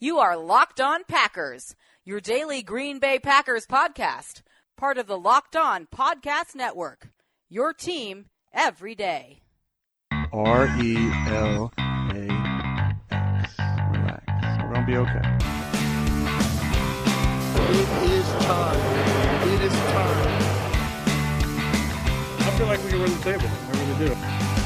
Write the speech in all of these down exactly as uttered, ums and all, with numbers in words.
You are Locked On Packers, your daily Green Bay Packers podcast, part of the Locked On Podcast Network, your team every day. R E L A X. Relax. We're going to be okay. It is time. It is time. I feel like we can run the table. I really do.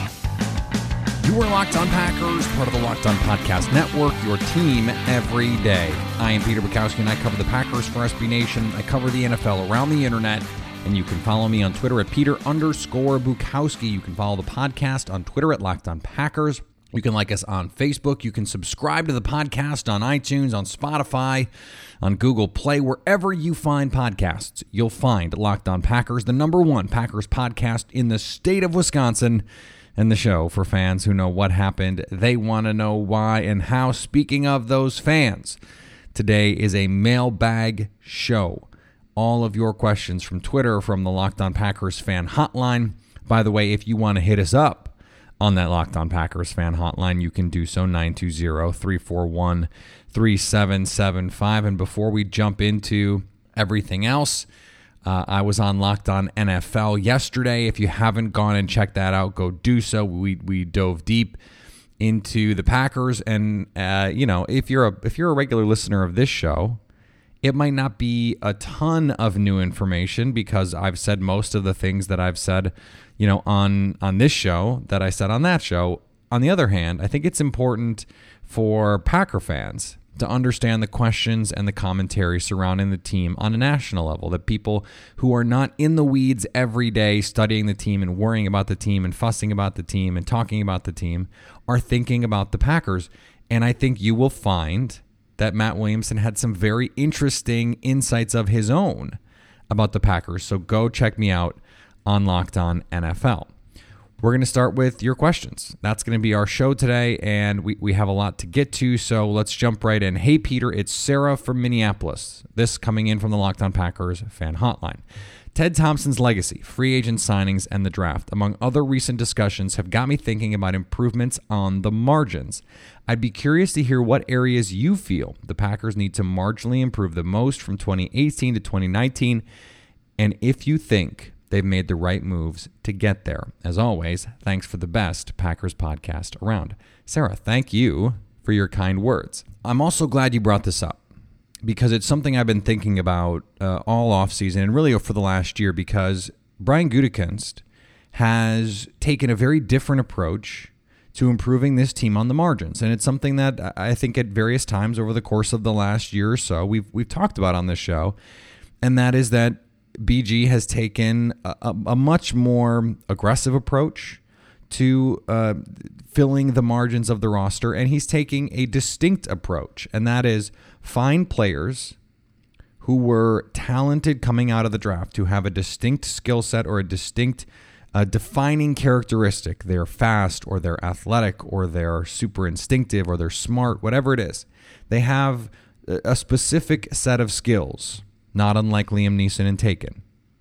You are Locked On Packers, part of the Locked On Podcast Network, your team every day. I am Peter Bukowski, and I cover the Packers for S B Nation. I cover the N F L around the internet, and you can follow me on Twitter at Peter underscore Bukowski. You can follow the podcast on Twitter at Locked On Packers. You can like us on Facebook. You can subscribe to the podcast on iTunes, on Spotify, on Google Play. Wherever you find podcasts, you'll find Locked On Packers, the number one Packers podcast in the state of Wisconsin, and the show for fans who know what happened. They want to know why and how. Speaking of those fans, today is a mailbag show. All of your questions from Twitter, from the Locked On Packers fan hotline. By the way, if you want to hit us up on that Locked On Packers fan hotline, you can do so, nine two zero, three four one, three seven seven five. And before we jump into everything else, Uh, I was on Locked On N F L yesterday. If you haven't gone and checked that out, go do so. We we dove deep into the Packers, and uh, you know, if you're a if you're a regular listener of this show, it might not be a ton of new information because I've said most of the things that I've said, you know, on on this show that I said on that show. On the other hand, I think it's important for Packer fans to understand the questions and the commentary surrounding the team on a national level, that people who are not in the weeds every day studying the team and worrying about the team and fussing about the team and talking about the team are thinking about the Packers. And I think you will find that Matt Williamson had some very interesting insights of his own about the Packers. So go check me out on Locked On N F L. We're going to start with your questions. That's going to be our show today, and we, we have a lot to get to, so let's jump right in. Hey, Peter, it's Sarah from Minneapolis. This coming in from the Locked On Packers fan hotline. Ted Thompson's legacy, free agent signings, and the draft, among other recent discussions, have got me thinking about improvements on the margins. I'd be curious to hear what areas you feel the Packers need to marginally improve the most from twenty eighteen to twenty nineteen, and if you think they've made the right moves to get there. As always, thanks for the best Packers podcast around. Sarah, thank you for your kind words. I'm also glad you brought this up because it's something I've been thinking about uh, all offseason and really for the last year, because Brian Gutekunst has taken a very different approach to improving this team on the margins. And it's something that I think at various times over the course of the last year or so we've we've talked about on this show, and that is that B G has taken a, a much more aggressive approach to uh, filling the margins of the roster, and he's taking a distinct approach, and that is find players who were talented coming out of the draft, who have a distinct skill set or a distinct uh, defining characteristic. They're fast, or they're athletic, or they're super instinctive, or they're smart, whatever it is. They have a specific set of skills, not unlike Liam Neeson and Taken.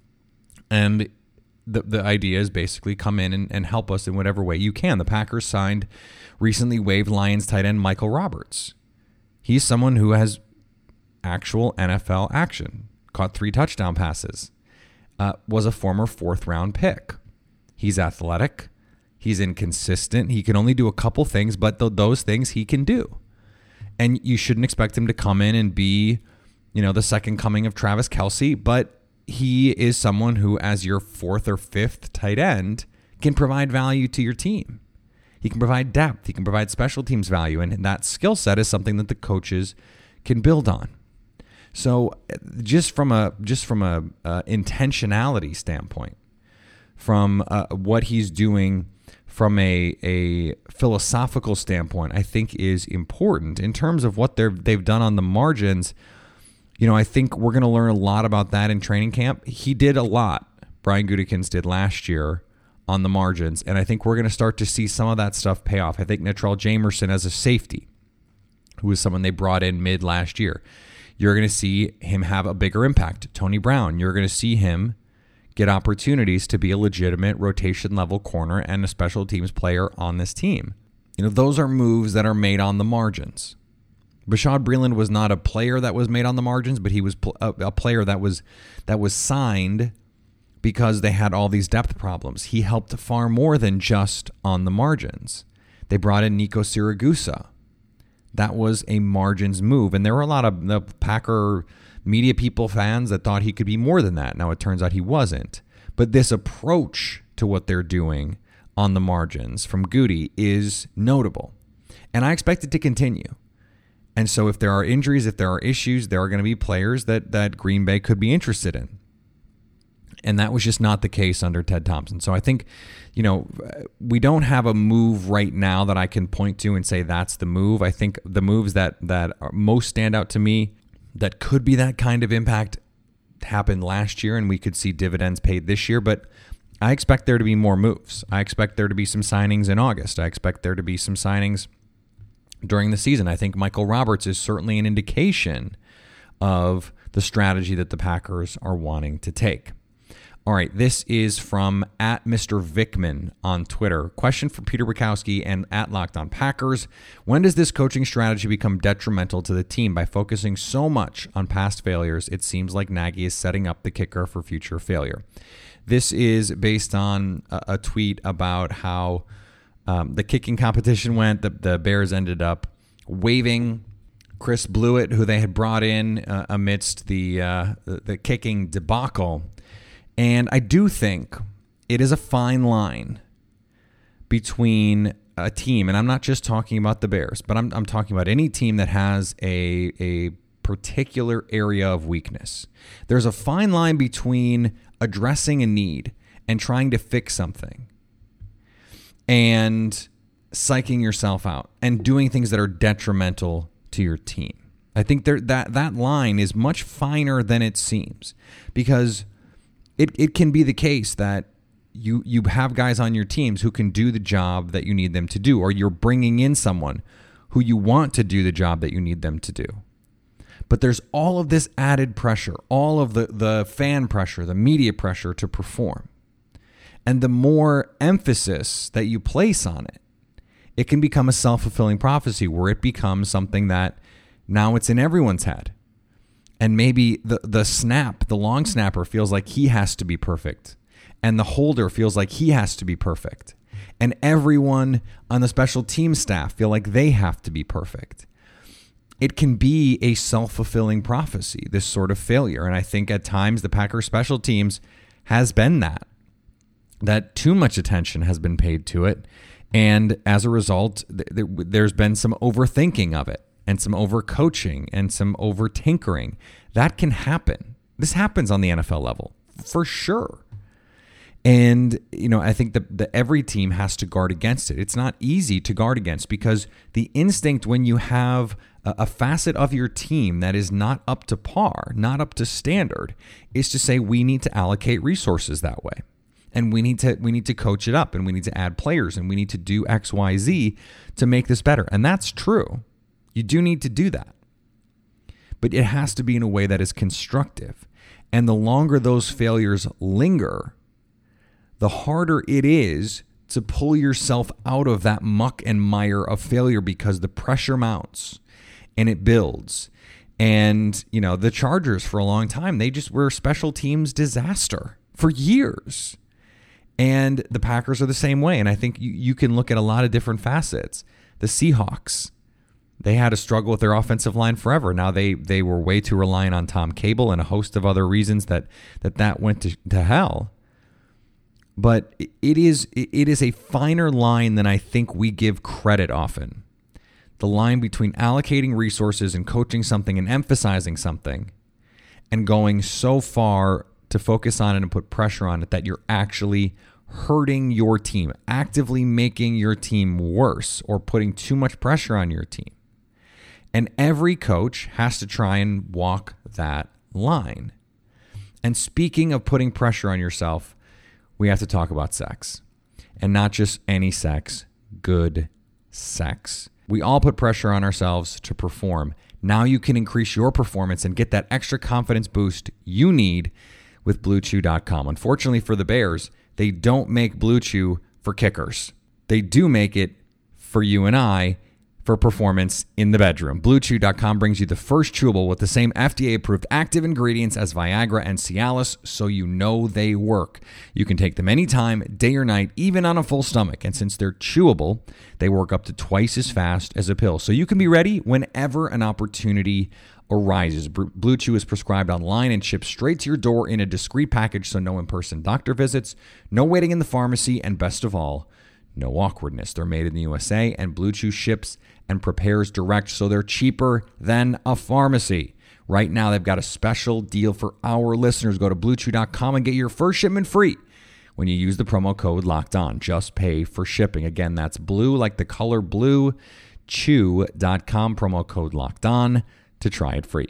And the the idea is basically come in and, and help us in whatever way you can. The Packers signed recently waived Lions tight end Michael Roberts. He's someone who has actual N F L action, caught three touchdown passes, uh, was a former fourth round pick. He's athletic. He's inconsistent. He can only do a couple things, but th- those things he can do. And you shouldn't expect him to come in and be, you know, the second coming of Travis Kelce, but he is someone who, as your fourth or fifth tight end, can provide value to your team. He can provide depth. He can provide special teams value, and that skill set is something that the coaches can build on. So, just from a just from a uh, intentionality standpoint, from uh, what he's doing from a a philosophical standpoint, I think is important in terms of what they're they've done on the margins. You know, I think we're going to learn a lot about that in training camp. He did a lot, Brian Gutekunst did last year on the margins, and I think we're going to start to see some of that stuff pay off. I think Natrell Jamerson as a safety, who was someone they brought in mid last year, you're going to see him have a bigger impact. Tony Brown, you're going to see him get opportunities to be a legitimate rotation-level corner and a special teams player on this team. You know, those are moves that are made on the margins. Bashaud Breeland was not a player that was made on the margins, but he was a, a player that was that was signed because they had all these depth problems. He helped far more than just on the margins. They brought in Nico Siragusa. That was a margins move, and there were a lot of the Packer media people, fans that thought he could be more than that. Now it turns out he wasn't. But this approach to what they're doing on the margins from Goody is notable, and I expect it to continue. And so if there are injuries, if there are issues, there are going to be players that, that Green Bay could be interested in. And that was just not the case under Ted Thompson. So I think, you know, we don't have a move right now that I can point to and say that's the move. I think the moves that, that are most stand out to me that could be that kind of impact happened last year, and we could see dividends paid this year. But I expect there to be more moves. I expect there to be some signings in August. I expect there to be some signings during the season. I think Michael Roberts is certainly an indication of the strategy that the Packers are wanting to take. All right, this is from at Mister Vickman on Twitter. Question for Peter Bukowski and at Locked On Packers. When does this coaching strategy become detrimental to the team? By focusing so much on past failures, it seems like Nagy is setting up the kicker for future failure. This is based on a, a tweet about how Um, the kicking competition went. The, the Bears ended up waiving Chris Blewett, who they had brought in uh, amidst the, uh, the the kicking debacle. And I do think it is a fine line between a team, and I'm not just talking about the Bears, but I'm I'm talking about any team that has a a particular area of weakness. There's a fine line between addressing a need and trying to fix something, and psyching yourself out and doing things that are detrimental to your team. I think there, that that line is much finer than it seems, because it, it can be the case that you you have guys on your teams who can do the job that you need them to do, or you're bringing in someone who you want to do the job that you need them to do. But there's all of this added pressure, all of the, the fan pressure, the media pressure to perform. And the more emphasis that you place on it, it can become a self-fulfilling prophecy where it becomes something that now it's in everyone's head. And maybe the, the snap, the long snapper feels like he has to be perfect. And the holder feels like he has to be perfect. And everyone on the special team staff feel like they have to be perfect. It can be a self-fulfilling prophecy, this sort of failure. And I think at times the Packers special teams has been that. That too much attention has been paid to it, and as a result, th- there's been some overthinking of it, and some overcoaching, and some over-tinkering. That can happen. This happens on the N F L level, for sure. And, you know, I think that the, every team has to guard against it. It's not easy to guard against, because the instinct when you have a, a facet of your team that is not up to par, not up to standard, is to say we need to allocate resources that way. And we need to we need to coach it up, and we need to add players, and we need to do X, Y, Z to make this better. And that's true. You do need to do that. But it has to be in a way that is constructive. And the longer those failures linger, the harder it is to pull yourself out of that muck and mire of failure, because the pressure mounts and it builds. And, you know, the Chargers for a long time, they just were a special teams disaster for years. And the Packers are the same way. And I think you, you can look at a lot of different facets. The Seahawks, they had a struggle with their offensive line forever. Now they they were way too reliant on Tom Cable and a host of other reasons that that, that went to, to hell. But it is it is a finer line than I think we give credit often. The line between allocating resources and coaching something and emphasizing something, and going so far to focus on it and put pressure on it that you're actually hurting your team, actively making your team worse, or putting too much pressure on your team. And every coach has to try and walk that line. And speaking of putting pressure on yourself, we have to talk about sex. And not just any sex, good sex. We all put pressure on ourselves to perform. Now you can increase your performance and get that extra confidence boost you need with Blue Chew dot com. Unfortunately for the Bears, they don't make Blue Chew for kickers. They do make it for you and I for performance in the bedroom. Blue Chew dot com brings you the first chewable with the same F D A-approved active ingredients as Viagra and Cialis, so you know they work. You can take them anytime, day or night, even on a full stomach. And since they're chewable, they work up to twice as fast as a pill. So you can be ready whenever an opportunity arises. Blue Chew is prescribed online and shipped straight to your door in a discreet package, so no in-person doctor visits, no waiting in the pharmacy, and best of all, no awkwardness. They're made in the U S A, and Blue Chew ships and prepares direct, so they're cheaper than a pharmacy. Right now, they've got a special deal for our listeners. Go to Blue Chew dot com and get your first shipment free when you use the promo code Locked On. Just pay for shipping. Again, that's blue, like the color blue, chew dot com, promo code Locked On to try it free.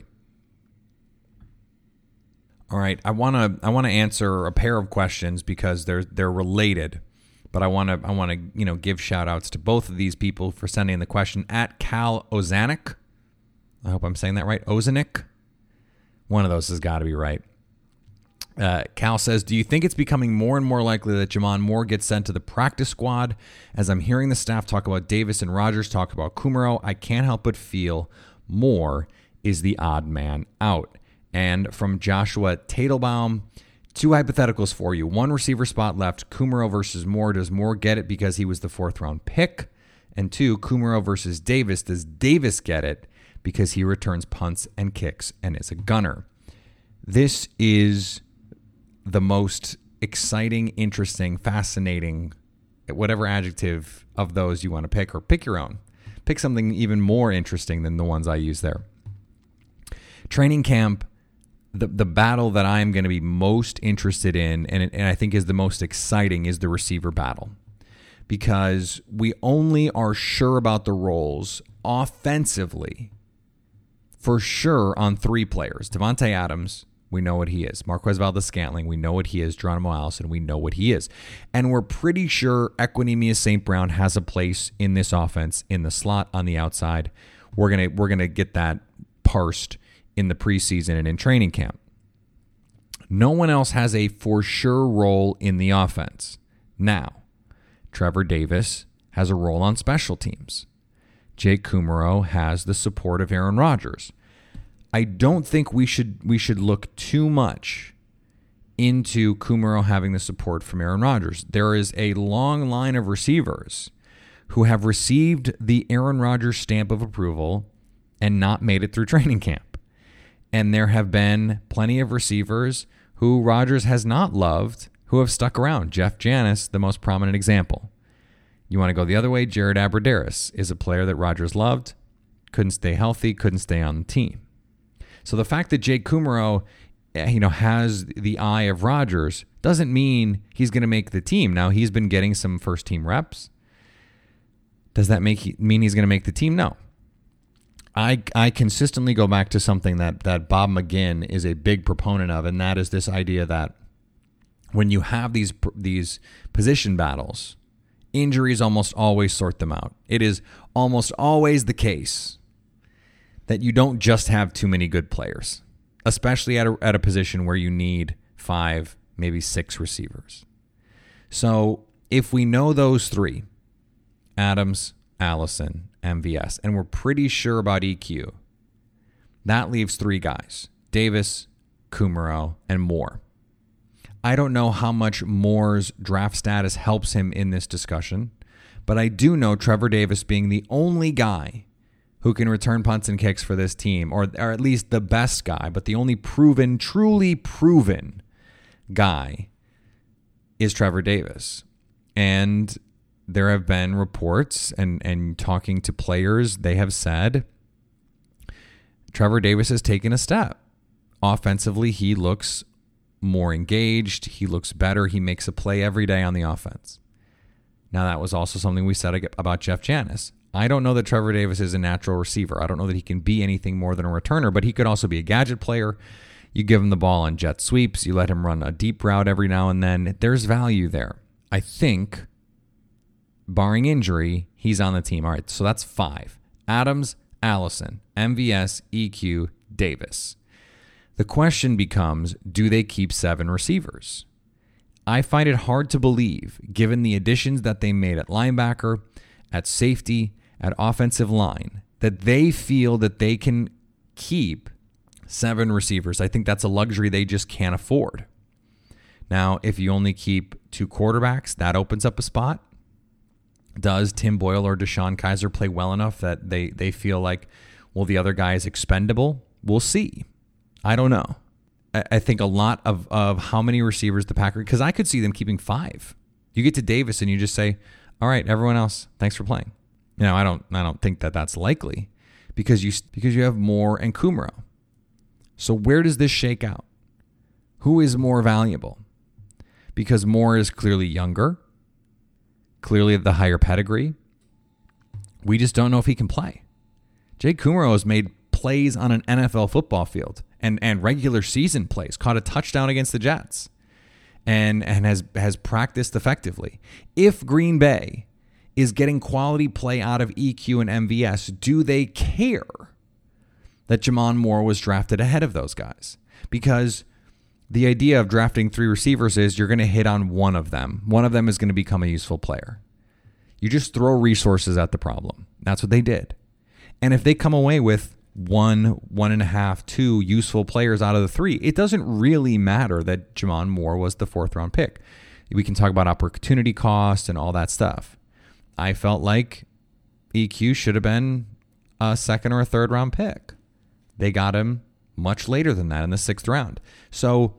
All right, I want to I want to answer a pair of questions because they're they're related. But I want to I want to you know give shout outs to both of these people for sending the question. At Cal Ozanik, I hope I'm saying that right. Ozanik, one of those has got to be right. Uh, Cal says, do you think it's becoming more and more likely that Jamon Moore gets sent to the practice squad? As I'm hearing the staff talk about Davis and Rodgers, talk about Kumerow, I can't help but feel Moore is the odd man out. And from Joshua Tatelbaum, two hypotheticals for you. One receiver spot left, Kumerow versus Moore. Does Moore get it because he was the fourth round pick? And two, Kumerow versus Davis. Does Davis get it because he returns punts and kicks and is a gunner? This is the most exciting, interesting, fascinating, whatever adjective of those you want to pick, or pick your own. Pick something even more interesting than the ones I use there. Training camp. The the battle that I'm going to be most interested in, and, and I think is the most exciting, is the receiver battle. Because we only are sure about the roles offensively, for sure, on three players. Devontae Adams, we know what he is. Marquez Valdes-Scantling, we know what he is. Geronimo Allison, we know what he is. And we're pretty sure Equanimeous Saint Brown has a place in this offense, in the slot, on the outside. We're gonna we're gonna get that parsed in the preseason and in training camp. No one else has a for sure role in the offense. Now, Trevor Davis has a role on special teams. Jake Kumerow has the support of Aaron Rodgers. I don't think we should we should look too much into Kumerow having the support from Aaron Rodgers. There is a long line of receivers who have received the Aaron Rodgers stamp of approval and not made it through training camp. And there have been plenty of receivers who Rodgers has not loved who have stuck around. Jeff Janis, the most prominent example. You want to go the other way? Jared Abbrederis is a player that Rodgers loved, couldn't stay healthy, couldn't stay on the team. So the fact that Jake Kumerow, you know, has the eye of Rodgers doesn't mean he's going to make the team. Now, he's been getting some first-team reps. Does that make mean he's going to make the team? No. I, I consistently go back to something that, that Bob McGinn is a big proponent of, and that is this idea that when you have these these position battles, injuries almost always sort them out. It is almost always the case that you don't just have too many good players, especially at a, at a position where you need five, maybe six receivers. So if we know those three, Adams, Allison, M V S, and we're pretty sure about E Q, that leaves three guys, Davis, Kumerow, and Moore. I don't know how much Moore's draft status helps him in this discussion, but I do know Trevor Davis being the only guy who can return punts and kicks for this team, or, or at least the best guy, but the only proven, truly proven guy is Trevor Davis. And there have been reports and, and talking to players, they have said Trevor Davis has taken a step. Offensively, he looks more engaged. He looks better. He makes a play every day on the offense. Now, that was also something we said about Jeff Janis. I don't know that Trevor Davis is a natural receiver. I don't know that he can be anything more than a returner, but he could also be a gadget player. You give him the ball on jet sweeps. You let him run a deep route every now and then. There's value there. I think, barring injury, he's on the team. All right, so that's five. Adams, Allison, M V S, E Q, Davis. The question becomes, do they keep seven receivers? I find it hard to believe, given the additions that they made at linebacker, at safety, at offensive line that they feel that they can keep seven receivers. I think that's a luxury they just can't afford. Now, if you only keep two quarterbacks, that opens up a spot. Does Tim Boyle or Deshaun Kaiser play well enough that they, they feel like, well, the other guy is expendable? We'll see. I don't know. I, I think a lot of, of how many receivers the Packers, because I could see them keeping five. You get to Davis and you just say, all right, everyone else, thanks for playing. You know, I don't I don't think that that's likely because you because you have Moore and Kumaro. So where does this shake out? Who is more valuable? Because Moore is clearly younger, clearly the higher pedigree. We just don't know if he can play. Jake Kumaro has made plays on an N F L football field and, and regular season plays, caught a touchdown against the Jets, and, and has, has practiced effectively. If Green Bay is getting quality play out of E Q and M V S, do they care that Jamon Moore was drafted ahead of those guys? Because the idea of drafting three receivers is you're going to hit on one of them. One of them is going to become a useful player. You just throw resources at the problem. That's what they did. And if they come away with one, one and a half, two useful players out of the three, it doesn't really matter that Jamon Moore was the fourth round pick. We can talk about opportunity cost and all that stuff. I felt like E Q should have been a second or a third round pick. They got him much later than that in the sixth round. So,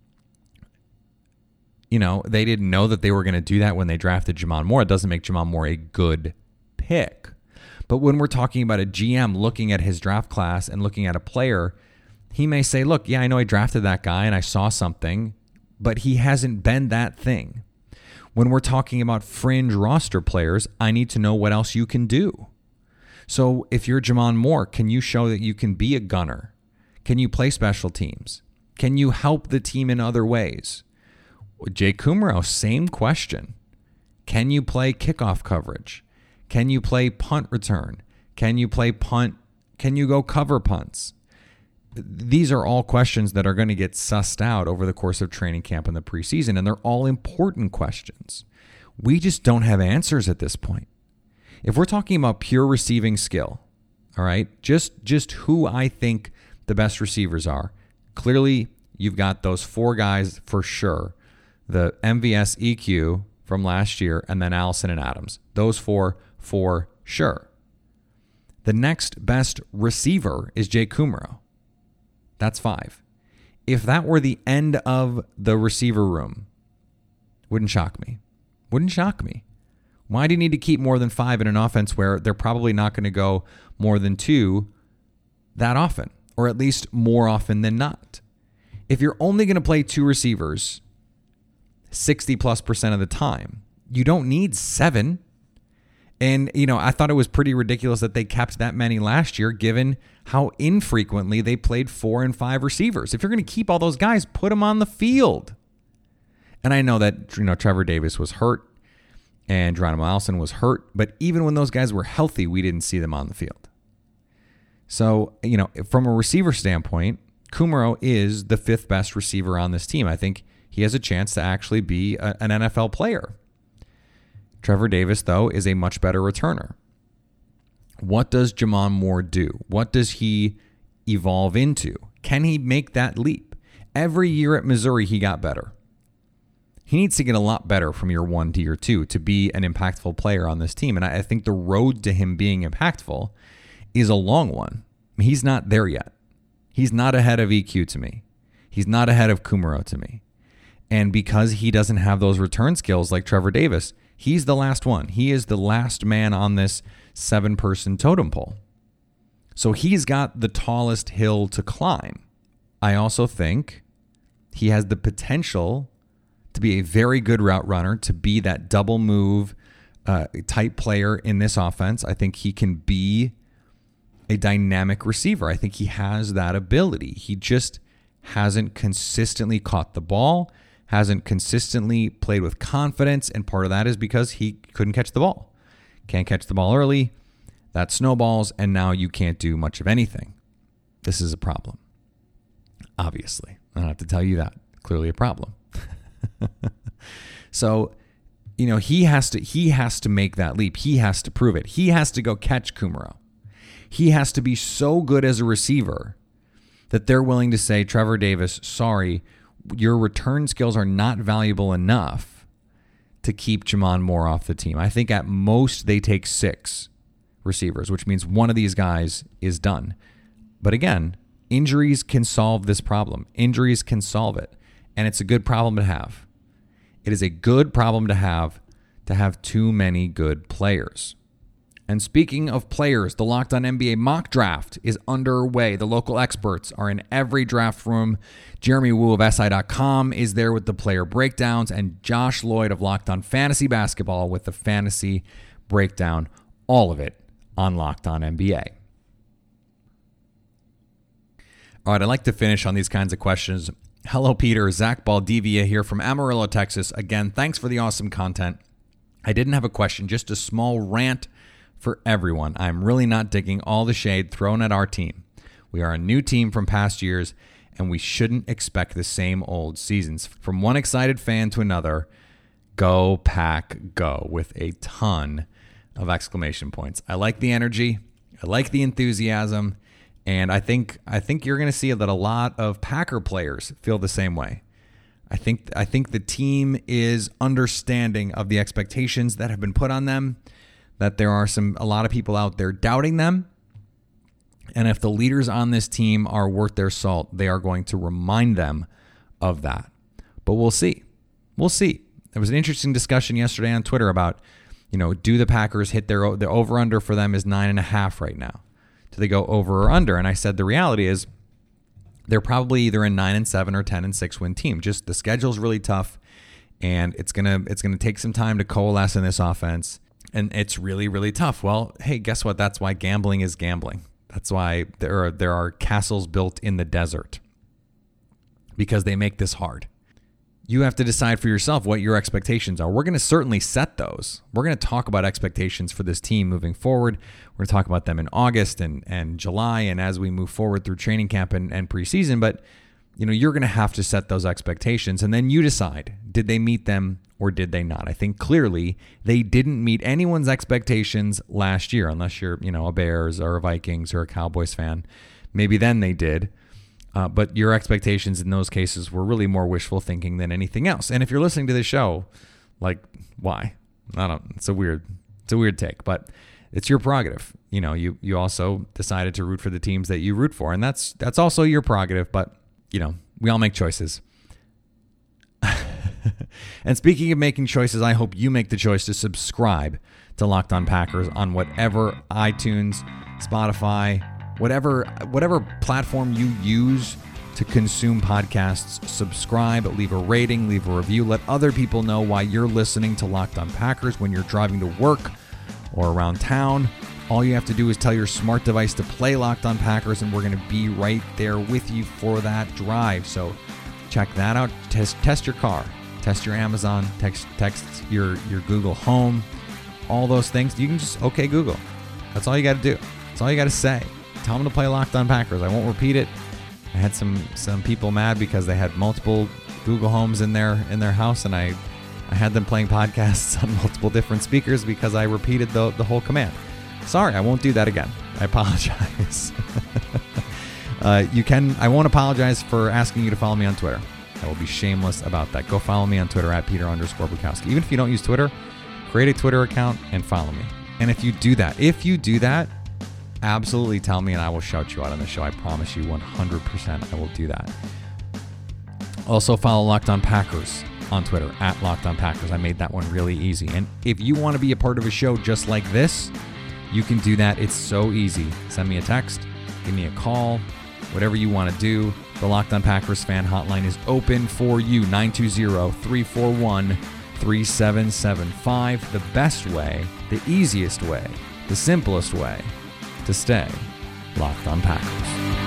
you know, they didn't know that they were going to do that when they drafted Jamon Moore. It doesn't make Jamon Moore a good pick. But when we're talking about a G M looking at his draft class and looking at a player, he may say, look, yeah, I know I drafted that guy and I saw something, but he hasn't been that thing. When we're talking about fringe roster players, I need to know what else you can do. So if you're Jamon Moore, can you show that you can be a gunner? Can you play special teams? Can you help the team in other ways? Jake Kumaro, same question. Can you play kickoff coverage? Can you play punt return? Can you play punt? Can you go cover punts? These are all questions that are going to get sussed out over the course of training camp and the preseason, and they're all important questions. We just don't have answers at this point. If we're talking about pure receiving skill, all right, just, just who I think the best receivers are, clearly you've got those four guys for sure. The M V S E Q from last year, and then Allison and Adams. Those four for sure. The next best receiver is Jake Kumaro. That's five. If that were the end of the receiver room, wouldn't shock me. Wouldn't shock me. Why do you need to keep more than five in an offense where they're probably not going to go more than two that often, or at least more often than not? If you're only going to play two receivers sixty plus percent of the time, you don't need seven. And, you know, I thought it was pretty ridiculous that they kept that many last year, given how infrequently they played four and five receivers. If you're going to keep all those guys, put them on the field. And I know that, you know, Trevor Davis was hurt and Geronimo Allison was hurt, but even when those guys were healthy, we didn't see them on the field. So, you know, from a receiver standpoint, Kumaro is the fifth best receiver on this team. I think he has a chance to actually be a, an N F L player. Trevor Davis, though, is a much better returner. What does Jamon Moore do? What does he evolve into? Can he make that leap? Every year at Missouri, he got better. He needs to get a lot better from year one to year two to be an impactful player on this team. And I think the road to him being impactful is a long one. He's not there yet. He's not ahead of E Q to me. He's not ahead of Kumaro to me. And because he doesn't have those return skills like Trevor Davis, he's the last one. He is the last man on this seven-person totem pole. So he's got the tallest hill to climb. I also think he has the potential to be a very good route runner, to be that double move uh, type player in this offense. I think he can be a dynamic receiver. I think he has that ability. He just hasn't consistently caught the ball, hasn't consistently played with confidence, and part of that is because he couldn't catch the ball. Can't catch the ball early, that snowballs, and now you can't do much of anything. This is a problem. Obviously. I don't have to tell you that. Clearly a problem. So you know, he has to he has to make that leap. He has to prove it. He has to go catch Kumerow. He has to be so good as a receiver that they're willing to say, Trevor Davis, sorry, your return skills are not valuable enough to keep Jamon Moore off the team. I think at most they take six receivers, which means one of these guys is done. But again, injuries can solve this problem. Injuries can solve it. And it's a good problem to have. It is a good problem to have to have too many good players. And speaking of players, the Locked On N B A mock draft is underway. The local experts are in every draft room. Jeremy Wu of S I dot com is there with the player breakdowns, and Josh Lloyd of Locked On Fantasy Basketball with the fantasy breakdown. All of it on Locked On N B A. All right, I'd like to finish on these kinds of questions. Hello, Peter. Zach Baldivia here from Amarillo, Texas. Again, thanks for the awesome content. I didn't have a question, just a small rant for everyone. I'm really not digging all the shade thrown at our team. We are a new team from past years, and we shouldn't expect the same old seasons. From one excited fan to another, go Pack, go, with a ton of exclamation points. I like the energy. I like the enthusiasm. And I think I think you're going to see that a lot of Packer players feel the same way. I think I think the team is understanding of the expectations that have been put on them, that there are some a lot of people out there doubting them. And if the leaders on this team are worth their salt, they are going to remind them of that. But we'll see. We'll see. There was an interesting discussion yesterday on Twitter about, you know, do the Packers hit their the over-under for them is nine and a half right now? Do they go over or under? And I said the reality is they're probably either a nine and seven or ten and six win team. Just the schedule's really tough, and it's gonna it's gonna take some time to coalesce in this offense. And it's really, really tough. Well, hey, guess what? That's why gambling is gambling. That's why there are there are castles built in the desert, because they make this hard. You have to decide for yourself what your expectations are. We're going to certainly set those. We're going to talk about expectations for this team moving forward. We're going to talk about them in August and, and July and as we move forward through training camp and, and preseason. But you know, you're going to have to set those expectations, and then you decide, did they meet them or did they not? I think clearly they didn't meet anyone's expectations last year, unless you're, you know, a Bears or a Vikings or a Cowboys fan. Maybe then they did. Uh, but your expectations in those cases were really more wishful thinking than anything else. And if you're listening to this show, like, why? I don't. It's a weird, it's a weird take, but it's your prerogative. You know, you you also decided to root for the teams that you root for, and that's that's also your prerogative. But you know, we all make choices. And speaking of making choices, I hope you make the choice to subscribe to Locked On Packers on whatever iTunes, Spotify, whatever whatever platform you use to consume podcasts. Subscribe, leave a rating, leave a review. Let other people know why you're listening to Locked On Packers when you're driving to work or around town. All you have to do is tell your smart device to play Locked On Packers, and we're going to be right there with you for that drive. So check that out. Test test your car. Test your Amazon. Text text your, your Google Home. All those things. You can just, okay, Google. That's all you got to do. That's all you got to say. Tell them to play Locked On Packers. I won't repeat it. I had some some people mad because they had multiple Google Homes in their in their house, and I, I had them playing podcasts on multiple different speakers because I repeated the, the whole command. Sorry, I won't do that again. I apologize. uh, you can. I won't apologize for asking you to follow me on Twitter. I will be shameless about that. Go follow me on Twitter at Peter underscore Bukowski. Even if you don't use Twitter, create a Twitter account and follow me. And if you do that, if you do that, absolutely tell me and I will shout you out on the show. I promise you one hundred percent I will do that. Also follow Locked On Packers on Twitter at Locked On Packers. I made that one really easy. And if you want to be a part of a show just like this, you can do that. It's so easy. Send me a text, give me a call, whatever you want to do. The Locked On Packers fan hotline is open for you. nine two zero, three four one, three seven seven five. The best way, the easiest way, the simplest way to stay Locked On Packers.